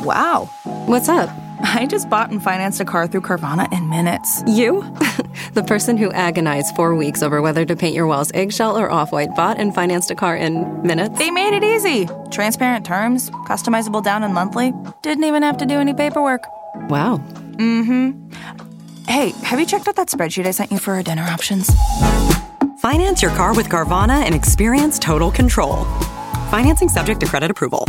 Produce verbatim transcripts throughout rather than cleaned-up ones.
Wow. What's up? I just bought and financed a car through Carvana in minutes. You? The person who agonized four weeks over whether to paint your walls eggshell or off-white bought and financed a car in minutes? They made it easy. Transparent terms, customizable down and monthly. Didn't even have to do any paperwork. Wow. Mm-hmm. Hey, have you checked out that spreadsheet I sent you for our dinner options? Finance your car with Carvana and experience total control. Financing subject to credit approval.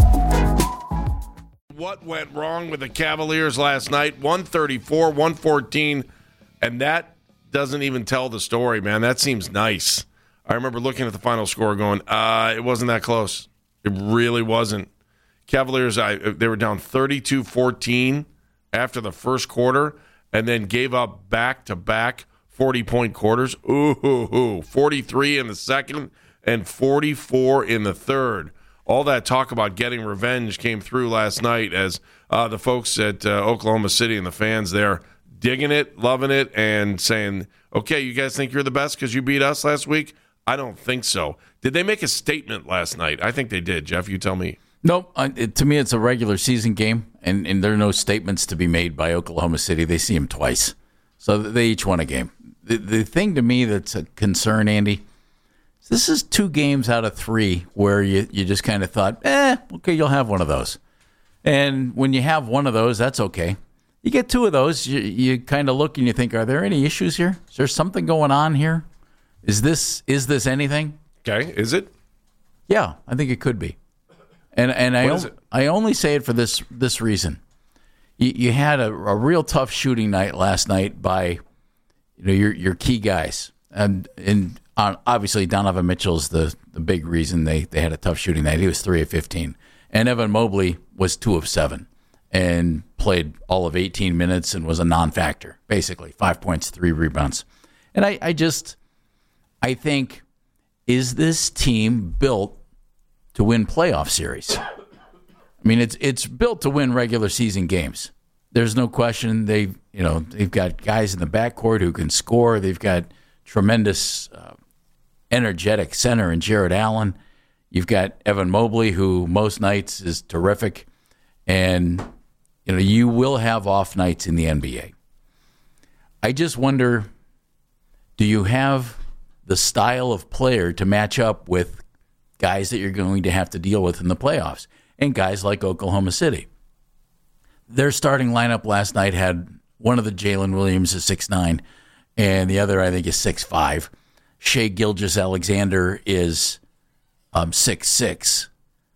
What went wrong with the Cavaliers last night? one thirty-four, one fourteen, and that doesn't even tell the story, man. That seems nice. I remember looking at the final score going, uh, it wasn't that close. It really wasn't. Cavaliers, I, they were down thirty-two fourteen after the first quarter and then gave up back-to-back forty-point quarters. Ooh, ooh, ooh. forty-three in the second and forty-four in the third. All that talk about getting revenge came through last night as uh, the folks at uh, Oklahoma City and the fans there digging it, loving it, and saying, okay, you guys think you're the best because you beat us last week? I don't think so. Did they make a statement last night? I think they did. Jeff, you tell me. Nope. Uh, it, to me, it's a regular season game, and, and there are no statements to be made by Oklahoma City. They see them twice. So they each won a game. The, the thing to me that's a concern, Andy, this is two games out of three where you, you just kind of thought, eh, okay, you'll have one of those. And when you have one of those, that's okay. You get two of those, you, you kind of look and you think, are there any issues here? Is there something going on here? Is this is this anything? Okay, is it? Yeah, I think it could be. And and I on, I only say it for this this reason. You, you had a, a real tough shooting night last night by you know your your key guys. And and Uh, obviously, Donovan Mitchell's the, the big reason they, they had a tough shooting night. He was three of fifteen. And Evan Mobley was two of seven and played all of eighteen minutes and was a non-factor, basically. Five points, three rebounds. And I, I just, I think, is this team built to win playoff series? I mean, it's it's built to win regular season games. There's no question. They, you know, they've got guys in the backcourt who can score. They've got tremendous uh, energetic center in Jared Allen. You've got Evan Mobley, who most nights is terrific. And, you know, you will have off nights in the N B A. I just wonder, do you have the style of player to match up with guys that you're going to have to deal with in the playoffs? And guys like Oklahoma City. Their starting lineup last night had one of the Jalen Williams is six nine, and the other, I think, is six five. Shai Gilgeous-Alexander is um, six six.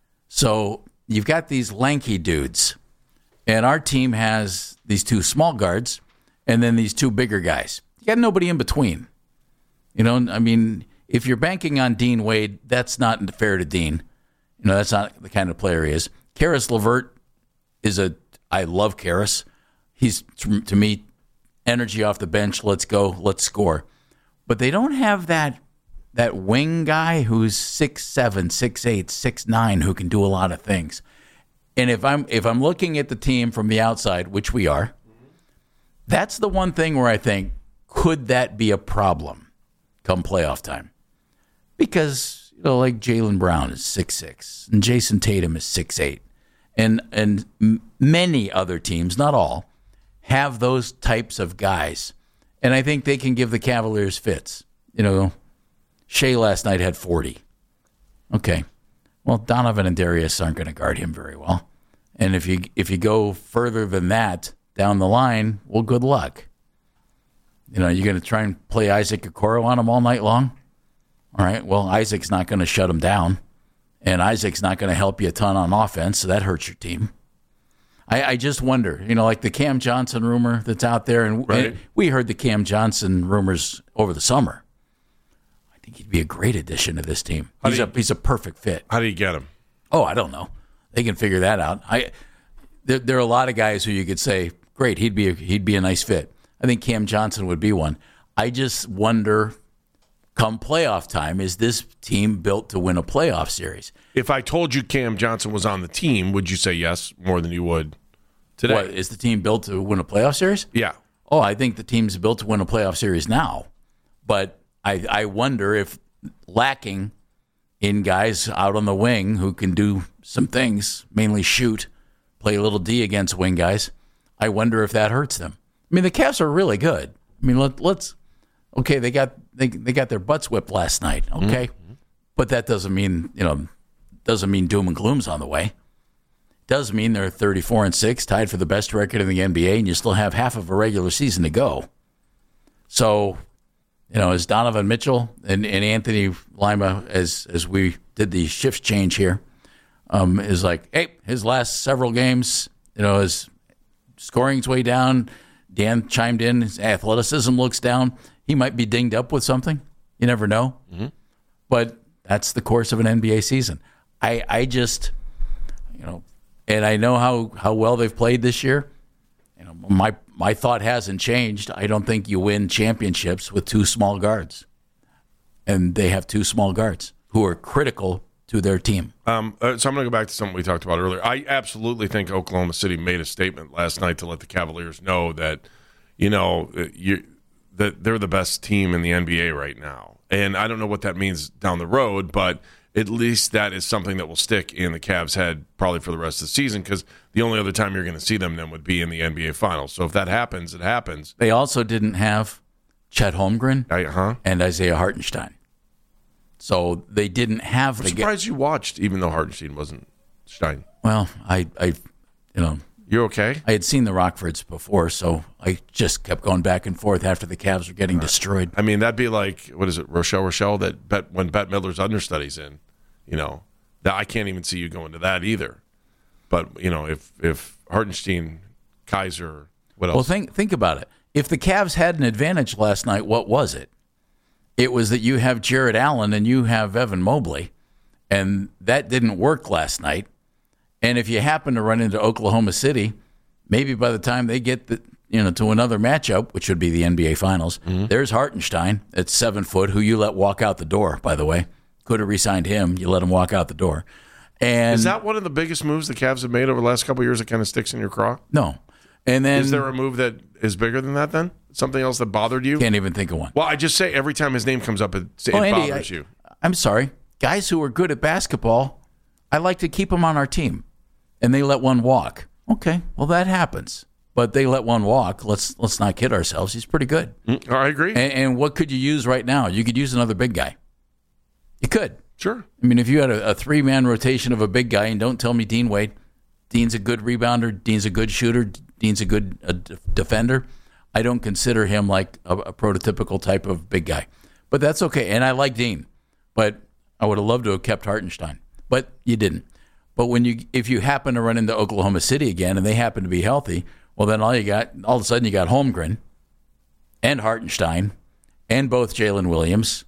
So you've got these lanky dudes, and our team has these two small guards and then these two bigger guys. You got nobody in between. You know, I mean, if you're banking on Dean Wade, that's not fair to Dean. You know, that's not the kind of player he is. Karis LeVert is a, I love Karis. He's, to me, energy off the bench. Let's go. Let's score. But they don't have that that wing guy who's six seven, six eight, six nine, who can do a lot of things. And if I'm if I'm looking at the team from the outside, which we are, that's the one thing where I think, could that be a problem come playoff time? Because, you know, like Jaylen Brown is six six and Jason Tatum is six eight. And and many other teams, not all, have those types of guys. And I think they can give the Cavaliers fits. You know, Shai last night had forty. Okay. Well, Donovan and Darius aren't going to guard him very well. And if you if you go further than that down the line, well, good luck. You know, you're going to try and play Isaac Okoro on him all night long? All right. Well, Isaac's not going to shut him down. And Isaac's not going to help you a ton on offense, so that hurts your team. I, I just wonder, you know, like the Cam Johnson rumor that's out there, and, right. and we heard the Cam Johnson rumors over the summer. I think he'd be a great addition to this team. He's you, a he's a perfect fit. How do you get him? Oh, I don't know. They can figure that out. I there, there are a lot of guys who you could say, great, he'd be a, he'd be a nice fit. I think Cam Johnson would be one. I just wonder, come playoff time, is this team built to win a playoff series? If I told you Cam Johnson was on the team, would you say yes more than you would today? What, is the team built to win a playoff series? Yeah. Oh, I think the team's built to win a playoff series now. But I, I wonder if lacking in guys out on the wing who can do some things, mainly shoot, play a little D against wing guys. I wonder if that hurts them. I mean, the Cavs are really good. I mean, let, let's okay. They got they they got their butts whipped last night. Okay, mm-hmm. But that doesn't mean you know doesn't mean doom and gloom's on the way. It does mean they're thirty-four and six, tied for the best record in the N B A, and you still have half of a regular season to go. So, you know, as Donovan Mitchell and, and Anthony Lima, as as we did the shift change here, um, is like, hey, his last several games, you know, his scoring's way down. Dan chimed in. His athleticism looks down. He might be dinged up with something. You never know. Mm-hmm. But that's the course of an N B A season. I, I just, you know, and I know how, how well they've played this year. You know, my my thought hasn't changed. I don't think you win championships with two small guards, and they have two small guards who are critical to their team. Um, uh, so I'm going to go back to something we talked about earlier. I absolutely think Oklahoma City made a statement last night to let the Cavaliers know that, you know, you, that they're the best team in the N B A right now. And I don't know what that means down the road, but at least that is something that will stick in the Cavs' head probably for the rest of the season, because the only other time you're going to see them then would be in the N B A Finals. So if that happens, it happens. They also didn't have Chet Holmgren uh-huh. and Isaiah Hartenstein. So they didn't have I'm the. I'm surprised you watched, even though Hartenstein wasn't Stein. Well, I, I, you know, you're okay. I had seen the Rockfords before, so I just kept going back and forth after the Cavs were getting right. destroyed. I mean, that'd be like, what is it, Rochelle Rochelle? That bet when Bette Midler's understudy's in, you know, that I can't even see you going to that either. But you know, if if Hartenstein, Kaiser, what else? Well, think think about it. If the Cavs had an advantage last night, what was it? It was that you have Jarrett Allen and you have Evan Mobley, and that didn't work last night. And if you happen to run into Oklahoma City, maybe by the time they get the, you know, to another matchup, which would be the N B A Finals, mm-hmm. there's Hartenstein at seven foot, who you let walk out the door, by the way. Could have re-signed him. You let him walk out the door. And is that one of the biggest moves the Cavs have made over the last couple of years that kind of sticks in your craw? No. And then, is there a move that is bigger than that then? Something else that bothered you? Can't even think of one. Well, I just say every time his name comes up, it, it oh, Andy, bothers I, you. I'm sorry. Guys who are good at basketball, I like to keep them on our team. And they let one walk. Okay, well, that happens. But they let one walk. Let's let's not kid ourselves. He's pretty good. Mm, I agree. And, and what could you use right now? You could use another big guy. You could. Sure. I mean, if you had a, a three-man rotation of a big guy, and don't tell me Dean Wade. Dean's a good rebounder. Dean's a good shooter. Dean's a good uh, d- defender. I don't consider him like a, a prototypical type of big guy. But that's okay. And I like Dean. But I would have loved to have kept Hartenstein. But you didn't. But when you, if you happen to run into Oklahoma City again and they happen to be healthy, well, then all you got, all of a sudden you got Holmgren and Hartenstein and both Jalen Williams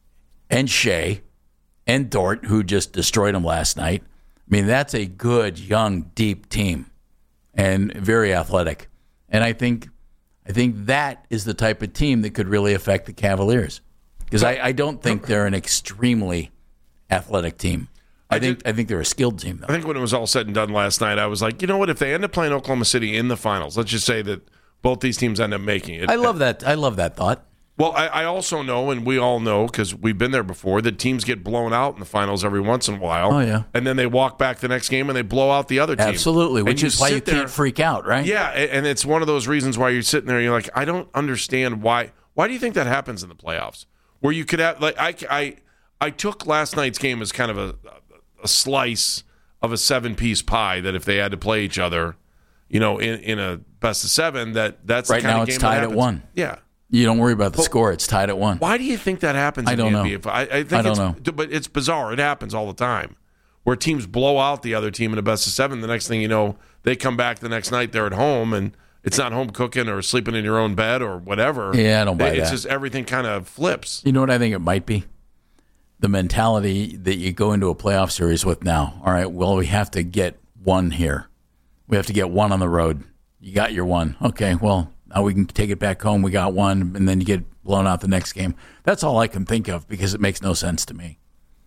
and Shea and Dort, who just destroyed him last night. I mean, that's a good, young, deep team and very athletic. And I think, I think that is the type of team that could really affect the Cavaliers, because I, I don't think they're an extremely athletic team. I, I think did, I think they're a skilled team, though. I think when it was all said and done last night, I was like, you know what? If they end up playing Oklahoma City in the finals, let's just say that both these teams end up making it. I love that. I love that thought. Well, I, I also know, and we all know, because we've been there before, that teams get blown out in the finals every once in a while. Oh, yeah. And then they walk back the next game and they blow out the other team. Absolutely, which and is why you there, can't freak out, right? Yeah, and it's one of those reasons why you're sitting there and you're like, I don't understand why. Why do you think that happens in the playoffs? Where you could have, like, I, I, I took last night's game as kind of a, a slice of a seven-piece pie that if they had to play each other, you know, in, in a best of seven, that that's right the kind now of game it's tied that at one. Yeah. You don't worry about the but score. It's tied at one. Why do you think that happens I in don't the know. N B A? I, I think I don't it's, know. But it's bizarre. It happens all the time where teams blow out the other team in a best of seven. The next thing you know, they come back the next night, they're at home, and it's not home cooking or sleeping in your own bed or whatever. Yeah, I don't buy it's that. It's just everything kind of flips. You know what I think it might be? The mentality that you go into a playoff series with now. All right, well, we have to get one here. We have to get one on the road. You got your one. Okay, well, now we can take it back home. We got one, and then you get blown out the next game. That's all I can think of because it makes no sense to me.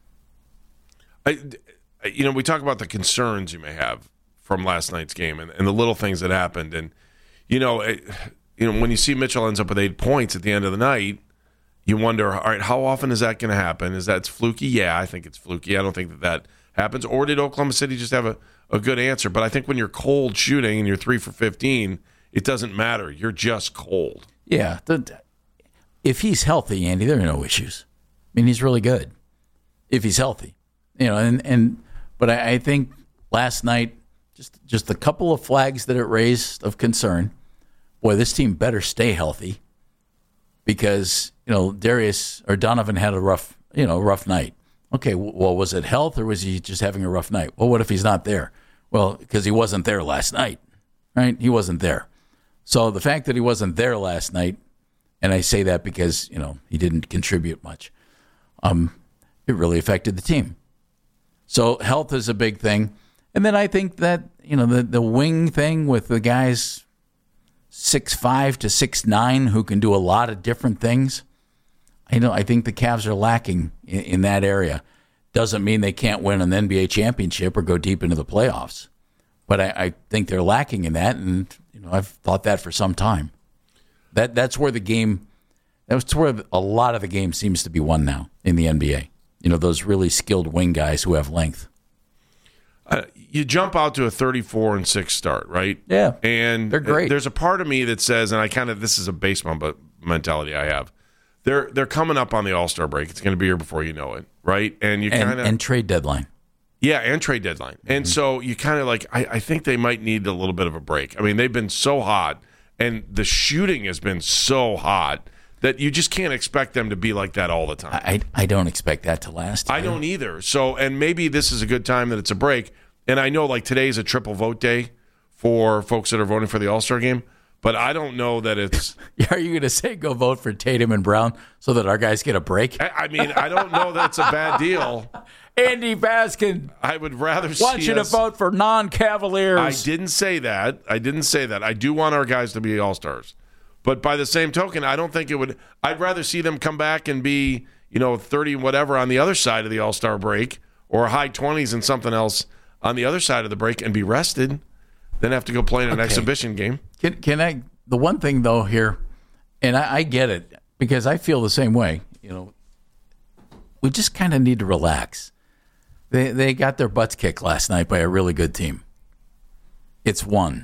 I, you know, we talk about the concerns you may have from last night's game and, and the little things that happened. And, you know, it, you know, when you see Mitchell ends up with eight points at the end of the night, you wonder, all right, how often is that going to happen? Is that fluky? Yeah, I think it's fluky. I don't think that that happens, or did Oklahoma City just have a, a good answer? But I think when you're cold shooting and you're three for fifteen, it doesn't matter. You're just cold. Yeah. The, if he's healthy, Andy, there are no issues. I mean, he's really good if he's healthy. You know, and, and but I, I think last night, just just a couple of flags that it raised of concern. Boy, this team better stay healthy because, you know, Darius or Donovan had a rough, you know, rough night. Okay, well, was it health or was he just having a rough night? Well, what if he's not there? Well, because he wasn't there last night, right? He wasn't there. So the fact that he wasn't there last night, and I say that because, you know, he didn't contribute much, um, it really affected the team. So health is a big thing. And then I think that, you know, the, the wing thing with the guys six five to six nine who can do a lot of different things, I know I think the Cavs are lacking in, in that area. Doesn't mean they can't win an N B A championship or go deep into the playoffs. But I, I think they're lacking in that, and you know I've thought that for some time. That That's where the game, that's where a lot of the game seems to be won now in the N B A. You know, those really skilled wing guys who have length. Uh, you jump out to a thirty-four and six start, right? Yeah, and they're great. There's a part of me that says, and I kind of this is a baseball mentality I have. They're they're coming up on the All-Star break. It's going to be here before you know it, right? And you kind of and trade deadline. Yeah, and trade deadline. Mm-hmm. And so you kind of like, I, I think they might need a little bit of a break. I mean, they've been so hot, and the shooting has been so hot that you just can't expect them to be like that all the time. I, I don't expect that to last. I don't either. So, and maybe this is a good time that it's a break. And I know like today's a triple vote day for folks that are voting for the All-Star game, but I don't know that it's... Are you going to say go vote for Tatum and Brown so that our guys get a break? I, I mean, I don't know that it's a bad deal. Andy Baskin, I would rather want see you to us, vote for non-Cavaliers. I didn't say that. I didn't say that. I do want our guys to be All-Stars. But by the same token, I don't think it would... I'd rather see them come back and be, you know, thirty whatever on the other side of the All-Star break or high twenties and something else on the other side of the break and be rested than have to go play in an okay. exhibition game. Can, can I... The one thing, though, here, and I, I get it because I feel the same way, you know, we just kind of need to relax. They they got their butts kicked last night by a really good team. It's one.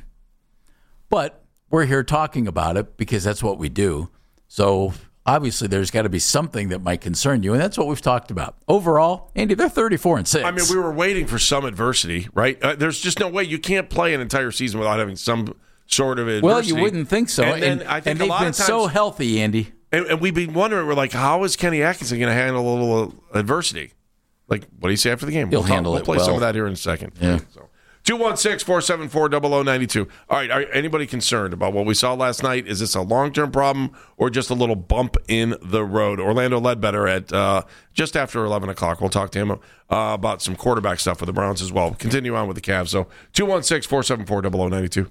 But we're here talking about it because that's what we do. So obviously there's got to be something that might concern you, and that's what we've talked about. Overall, Andy, they're thirty-four and six. I mean, we were waiting for some adversity, right? Uh, there's just no way. You can't play an entire season without having some sort of adversity. Well, you wouldn't think so. And, and, then I think and a they've lot been of times, so healthy, Andy. And, and we've been wondering, we're like, how is Kenny Atkinson going to handle a little adversity? Like, what do you say after the game? He'll we'll handle talk, it We'll play well. some of that here in a second. Yeah. So, two one six, four seven four, zero zero nine two. All right, are anybody concerned about what we saw last night? Is this a long-term problem or just a little bump in the road? Orlando Ledbetter at uh, just after eleven o'clock. We'll talk to him uh, about some quarterback stuff with the Browns as well. Continue on with the Cavs. So, two one six, four seven four, zero zero nine two.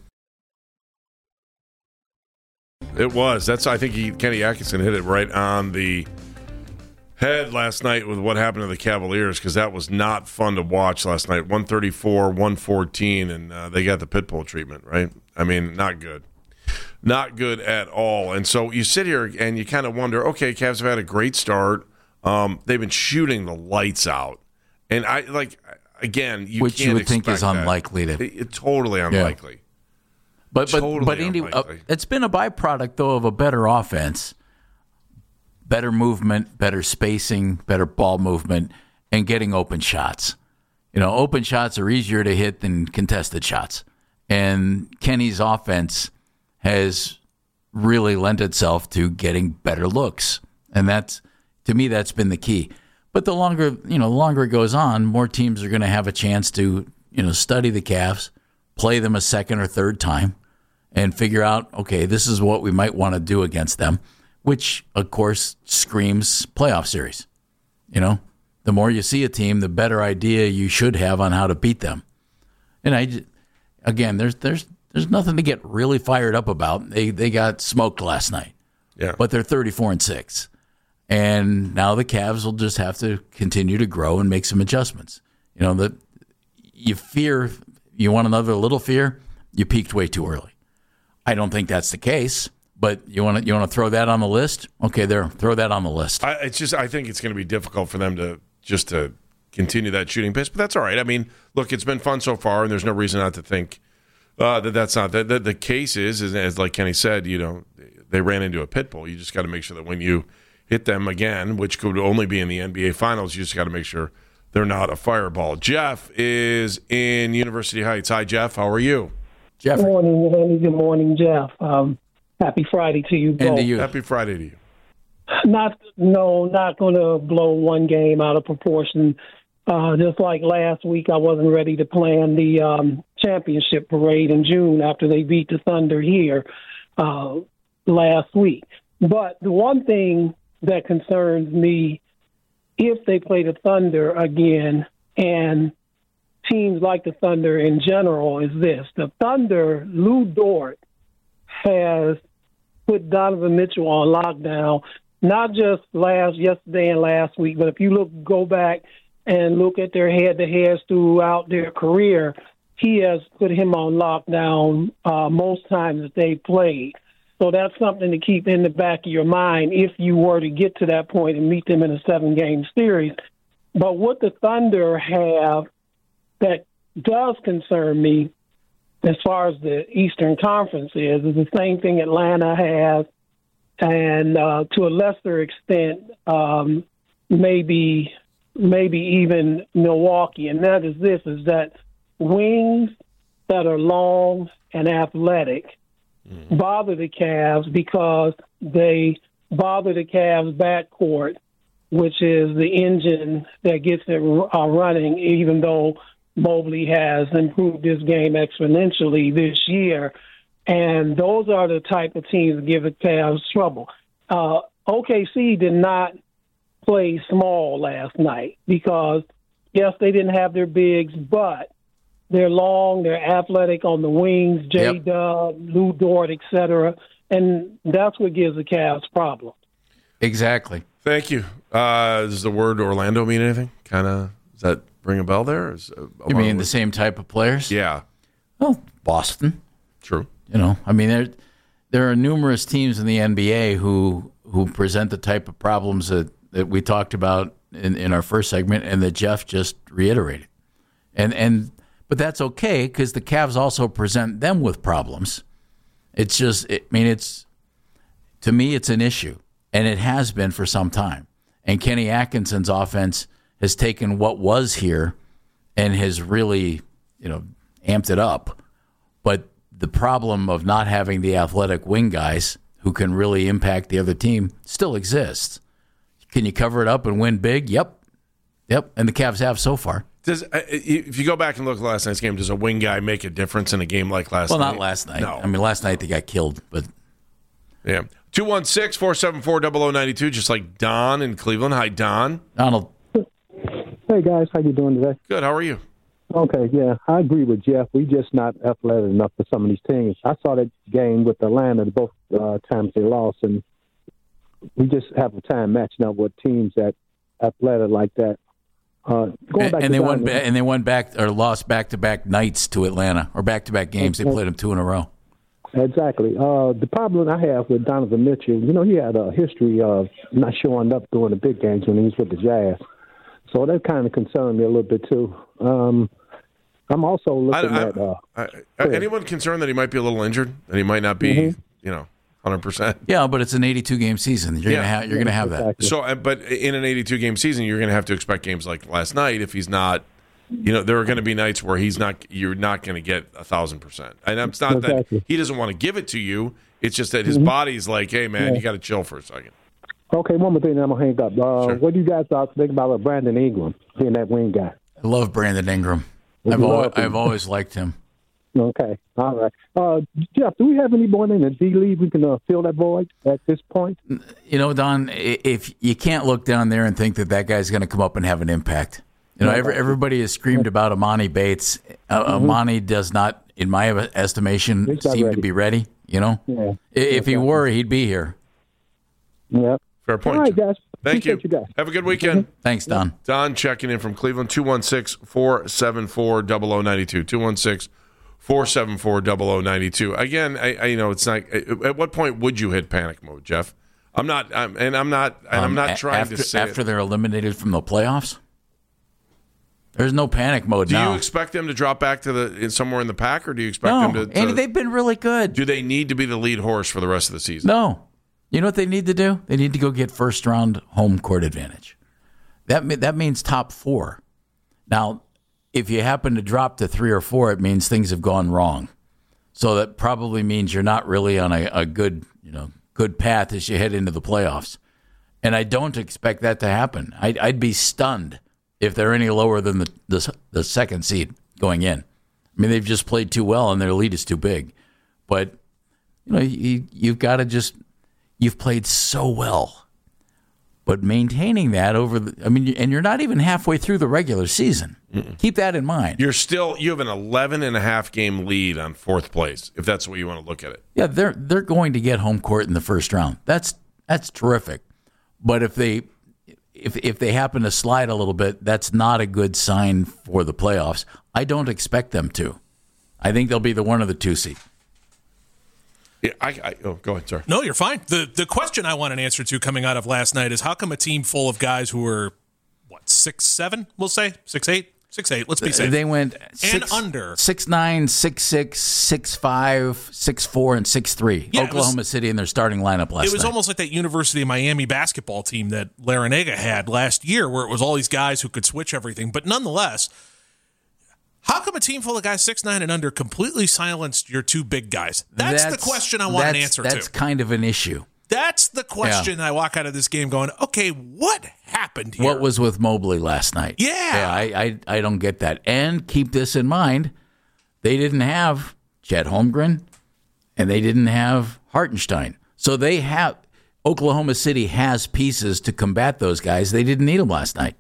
It was. That's. I think he, Kenny Atkinson hit it right on the head last night with what happened to the Cavaliers, because that was not fun to watch last night. one thirty-four, one fourteen, and uh, they got the pit bull treatment, right? I mean, not good. Not good at all. And so you sit here and you kind of wonder, okay, Cavs have had a great start. Um, they've been shooting the lights out. And I like, again, you Which can't you would think is that. unlikely to. It, it, totally unlikely. Yeah. But but totally but Andy, uh, unlikely. it's been a byproduct though of a better offense, better movement, better spacing, better ball movement, and getting open shots. You know, open shots are easier to hit than contested shots, and Kenny's offense has really lent itself to getting better looks, and that's to me that's been the key. But the longer you know, the longer it goes on, more teams are going to have a chance to you know study the Cavs, play them a second or third time, and figure out, okay, this is what we might want to do against them, which, of course, screams playoff series. You know, the more you see a team, the better idea you should have on how to beat them. And I, again, there's there's there's nothing to get really fired up about. They they got smoked last night, yeah. But they're thirty-four and six, and now the Cavs will just have to continue to grow and make some adjustments. You know that you fear, you want another little fear, you peaked way too early. I don't think that's the case, but you want to you want to throw that on the list? Okay, there, throw that on the list. I, it's just I think it's going to be difficult for them to just to continue that shooting pace. But that's all right. I mean, look, it's been fun so far, and there's no reason not to think uh, that that's not. The, the, the case is, is, as like Kenny said, you know, they ran into a pit bull. You just got to make sure that when you hit them again, which could only be in the N B A Finals, you just got to make sure they're not a fireball. Jeff is in University Heights. Hi, Jeff. How are you? Jeff. Good morning, Andy. Good morning, Jeff. Um, happy Friday to you both. And to you. Happy Friday to you. Not, no, not going to blow one game out of proportion. Uh, just like last week, I wasn't ready to plan the um, championship parade in June after they beat the Thunder here uh, last week. But the one thing that concerns me, if they play the Thunder again, and teams like the Thunder in general, is this. The Thunder, Lou Dort, has put Donovan Mitchell on lockdown, not just last yesterday and last week, but if you look, go back and look at their head-to-heads throughout their career, he has put him on lockdown uh, most times that they played. So that's something to keep in the back of your mind if you were to get to that point and meet them in a seven-game series. But what the Thunder have that does concern me as far as the Eastern Conference is, is the same thing Atlanta has, and uh, to a lesser extent, um, maybe maybe even Milwaukee. And that is this, is that wings that are long and athletic mm. bother the Cavs because they bother the Cavs backcourt, which is the engine that gets it uh, running, even though Mobley has improved his game exponentially this year. And those are the type of teams that give the Cavs trouble. Uh, O K C did not play small last night because, yes, they didn't have their bigs, but they're long, they're athletic on the wings, J-Dub, yep. Lou Dort, et cetera, and that's what gives the Cavs problems. Exactly. Thank you. Uh, does the word Orlando mean anything? Kind of, does that ring a bell there? Is, uh, you mean the same type of players? Yeah. Well, Boston. True. You know, I mean, there there are numerous teams in the N B A who who present the type of problems that, that we talked about in, in our first segment and that Jeff just reiterated. And and but that's okay because the Cavs also present them with problems. It's just, I mean, it's to me, it's an issue, and it has been for some time. And Kenny Atkinson's offense has taken what was here and has really, you know, amped it up. But the problem of not having the athletic wing guys who can really impact the other team still exists. Can you cover it up and win big? Yep. Yep. And the Cavs have so far. Does if you go back and look at last night's game, does a wing guy make a difference in a game like last well, night? Well, not last night. No. I mean, last night they got killed, but yeah. two one six, four seven four, zero zero nine two, just like Don in Cleveland. Hi, Don. Donald. Hey, guys. How you doing today? Good. How are you? Okay, yeah. I agree with Jeff. We just not athletic enough for some of these teams. I saw that game with Atlanta both uh, times they lost, and we just have a time matching up with teams that athletic like that. Uh, going back and, and to they won. Donovan, Ba- and they won back or lost back to back nights to Atlanta, or back to back games. They played them two in a row. Exactly. Uh, the problem I have with Donovan Mitchell, you know, he had a history of not showing up during the big games when he was with the Jazz. So that kind of concerned me a little bit too. Um, I'm also looking I, I, at uh, I, I, anyone concerned that he might be a little injured, that he might not be, mm-hmm. you know, one hundred percent. Yeah, but it's an eighty-two game season. You're yeah. gonna have you're yeah, gonna have exactly. that. So, but in an eighty-two game season, you're gonna have to expect games like last night. If he's not, you know, there are going to be nights where he's not. You're not going to get a thousand percent. And it's not exactly. that he doesn't want to give it to you. It's just that his mm-hmm. body's like, hey man, yeah. you got to chill for a second. Okay, one more thing, then I'm gonna hang up. Uh, sure. What do you guys uh, think about Brandon Ingram being that wing guy? I love Brandon Ingram. I've always, I've always liked him. Okay, all right. Uh, Jeff, do we have anyone in the D League we can uh, fill that void at this point? You know, Don, if you can't look down there and think that that guy's going to come up and have an impact. You know, every, everybody has screamed about Amani Bates. Uh, mm-hmm. Amani does not, in my estimation, seem ready. to be ready. You know, yeah. if he were, he'd be here. Yeah. Fair point. All right, guys. Thank you. you guys. Have a good weekend. Mm-hmm. Thanks, Don. Don checking in from Cleveland, two one six, four seven four, zero zero nine two. two one six, four seven four, zero zero nine two. Again, I, I you know, it's not, at what point would you hit panic mode, Jeff? I'm not, I'm, and I'm not, and um, I'm not trying after, to say After it. they're eliminated from the playoffs? There's no panic mode do now. Do you expect them to drop back to the somewhere in the pack, or do you expect no, them to, to? And they've been really good. Do they need to be the lead horse for the rest of the season? No. You know what they need to do? They need to go get first round home court advantage. That that means top four. Now, if you happen to drop to three or four, it means things have gone wrong. So that probably means you're not really on a, a good, you know, good path as you head into the playoffs. And I don't expect that to happen. I'd, I'd be stunned if they're any lower than the, the the second seed going in. I mean, they've just played too well and their lead is too big. But you know, you, you've got to just you've played so well. But maintaining that over the, I mean, and you're not even halfway through the regular season. Mm-mm. Keep that in mind. You're still, you have an eleven and a half game lead on fourth place, if that's the way you want to look at it. Yeah, they're they're going to get home court in the first round. That's that's terrific. But if they if if they happen to slide a little bit, that's not a good sign for the playoffs. I don't expect them to. I think they'll be the one or the two seed. Yeah, I, I oh, go ahead, sir. No, you're fine. The the question I want an answer to coming out of last night is how come a team full of guys who were, what, six, seven, we'll say? Six, eight? Six, eight, let's be safe. They went and six, under. Six, nine, six, six, six, five, six, four, and six, three. Yeah, Oklahoma was, City in their starting lineup last night. It was night. almost like that University of Miami basketball team that Larinaga had last year where it was all these guys who could switch everything. But nonetheless, how come a team full of guys six nine and under completely silenced your two big guys? That's, that's the question I want an answer that's to. That's kind of an issue. That's the question yeah. I walk out of this game going, okay, what happened here? What was with Mobley last night? Yeah. yeah I, I, I don't get that. And keep this in mind, they didn't have Chet Holmgren and they didn't have Hartenstein. So they have Oklahoma City has pieces to combat those guys. They didn't need them last night.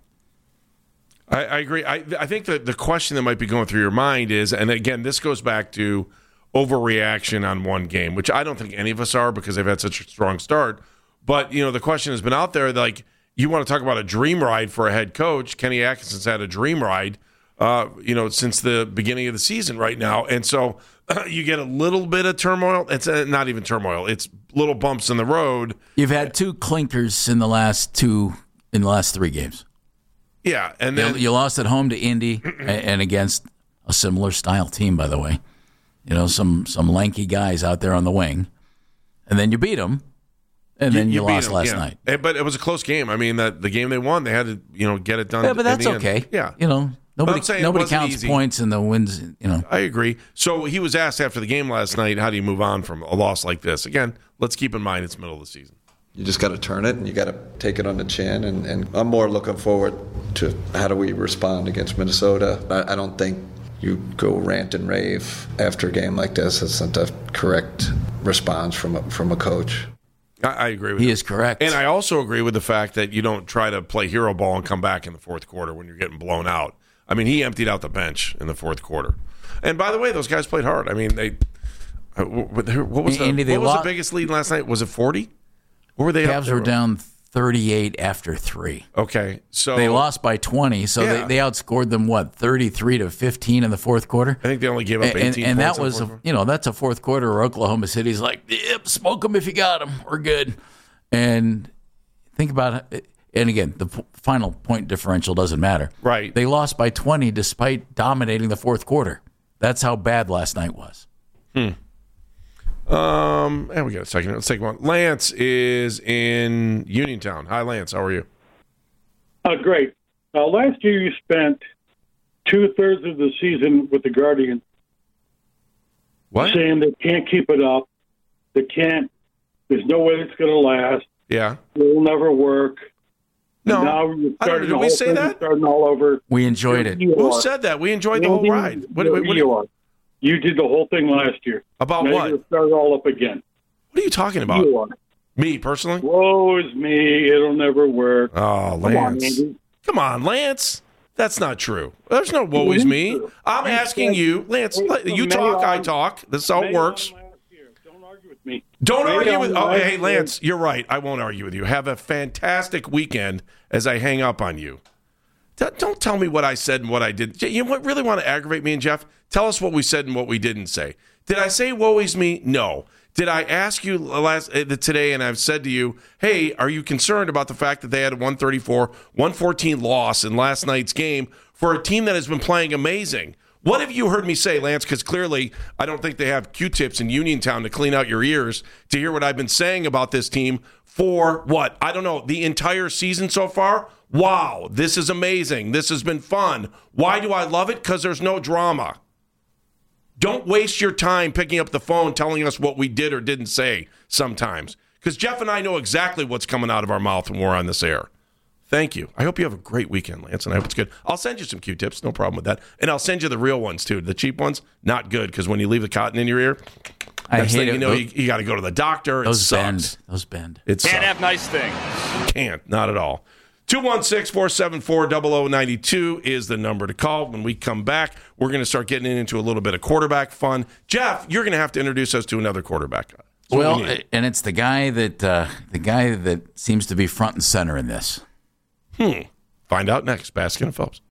I, I agree. I, I think that the question that might be going through your mind is, and again, this goes back to overreaction on one game, which I don't think any of us are because they've had such a strong start. But, you know, the question has been out there, like, you want to talk about a dream ride for a head coach. Kenny Atkinson's had a dream ride, uh, you know, since the beginning of the season right now. And so uh, you get a little bit of turmoil. It's uh, not even turmoil. It's little bumps in the road. You've had two clinkers in the last two, in the last three games. Yeah, and then you, you lost at home to Indy and against a similar style team, by the way. You know, some some lanky guys out there on the wing, and then you beat them, and you, then you, you lost them, last yeah. night. But it was a close game. I mean, that the game they won, they had to you know get it done. Yeah, but that's the okay. End. Yeah, you know, nobody nobody counts easy. points in the wins. You know, I agree. So he was asked after the game last night, how do you move on from a loss like this? Again, let's keep in mind it's middle of the season. You just got to turn it, and you got to take it on the chin. And, and I'm more looking forward to how do we respond against Minnesota. I, I don't think you go rant and rave after a game like this. It's not the correct response from a, from a coach. I, I agree with he you. is correct. And I also agree with the fact that you don't try to play hero ball and come back in the fourth quarter when you're getting blown out. I mean, he emptied out the bench in the fourth quarter. And by the way, those guys played hard. I mean, they what was, the, Andy, they what was lost, the biggest lead last night? Was it forty? Or were they Cavs were down thirty-eight after three. Okay, so they lost by twenty. So yeah. they, they outscored them what thirty-three to fifteen in the fourth quarter. I think they only gave up eighteen. And, and points that was a, you know that's a fourth quarter where Oklahoma City's like, yep, smoke them if you got them. We're good. And think about it. And again, the p- final point differential doesn't matter. Right. They lost by twenty despite dominating the fourth quarter. That's how bad last night was. Hmm. Um, and we got a second. Let's take one. Lance is in Uniontown. Hi, Lance. How are you? Uh, great. Uh, last year you spent two thirds of the season with the Guardians. What? Saying they can't keep it up. They can't. There's no way it's going to last. Yeah. It'll never work. No. And now you're I don't know. Did we say that? Starting all over. We enjoyed it. Who are. said that? We enjoyed the whole ride. What, what, what, you are. You did the whole thing last year. About now what? You're start all up again. What are you talking about? You are. Me personally? Woe is me. It'll never work. Oh, Lance. Come on, Come on, Lance. That's not true. There's no woe is me. I'm asking you, Lance, you talk, I talk. This is how it works. Don't argue with me. Don't argue with Oh, hey, Lance, you're right. I won't argue with you. Have a fantastic weekend as I hang up on you. Don't tell me what I said and what I did. You really want to aggravate me and Jeff? Tell us what we said and what we didn't say. Did I say woe is me? No. Did I ask you last uh, today, and I've said to you, hey, are you concerned about the fact that they had a one thirty-four one fourteen loss in last night's game for a team that has been playing amazing? What have you heard me say, Lance? Because clearly I don't think they have Q-tips in Uniontown to clean out your ears to hear what I've been saying about this team for, what, I don't know, the entire season so far? Wow, this is amazing. This has been fun. Why do I love it? Because there's no drama. Don't waste your time picking up the phone telling us what we did or didn't say sometimes. Because Jeff and I know exactly what's coming out of our mouth when we're on this air. Thank you. I hope you have a great weekend, Lance, and I hope it's good. I'll send you some Q-tips, no problem with that. And I'll send you the real ones, too. The cheap ones, not good, because when you leave the cotton in your ear, I next hate thing it. you know, those, you, you got to go to the doctor. Those it sucks. bend. Those bend. It sucks. Can't have nice things. Can't, not at all. two one six, four seven four, zero zero nine two is the number to call. When we come back, we're going to start getting into a little bit of quarterback fun. Jeff, you're going to have to introduce us to another quarterback. That's well, we and it's the guy that uh, the guy that seems to be front and center in this. Hmm. Find out next. Baskin and Phelps.